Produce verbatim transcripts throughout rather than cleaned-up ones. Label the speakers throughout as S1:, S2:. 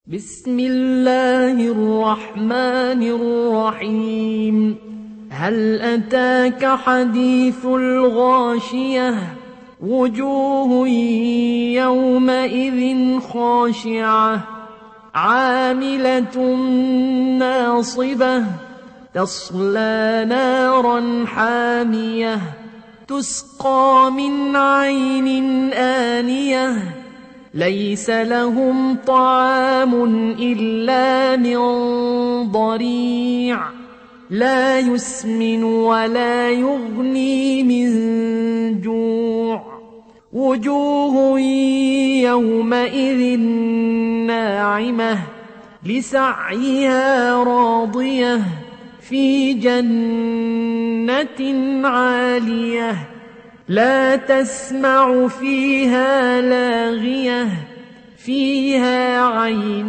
S1: بسم الله الرحمن الرحيم هل أتاك حديث الغاشية وجوه يومئذ خاشعة عاملة ناصبة تصلى نارا حامية تسقى من عين آنية ليس لهم طعام إلا من ضريع لا يسمن ولا يغني من جوع وجوه يومئذ ناعمة لسعيها راضية في جنة عالية لا تسمع فيها لاغية فيها عين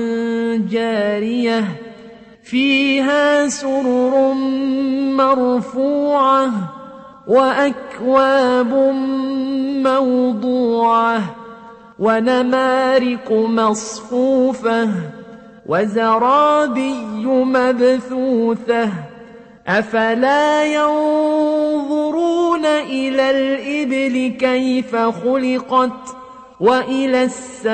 S1: جارية فيها سرر مرفوعة وأكواب موضوعة ونمارق مصفوفة وزرابي مبثوثة أفلا ينظرون إلى الإبل كيف خلقت وإلى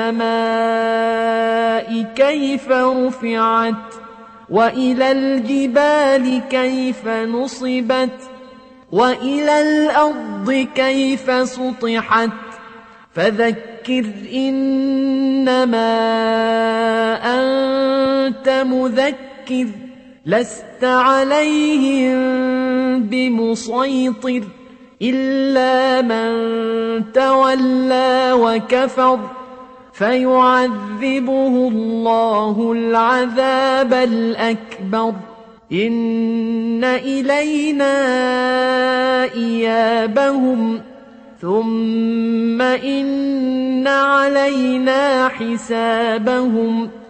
S1: السماء كيف رفعت وإلى الجبال كيف نصبت وإلى الأرض كيف سطحت فذكر إنما أنت مذكر لست عليهم بمسيطر إلا من تولى وكفر فيعذبه الله العذاب الأكبر إن إلينا إيابهم ثم إن علينا حسابهم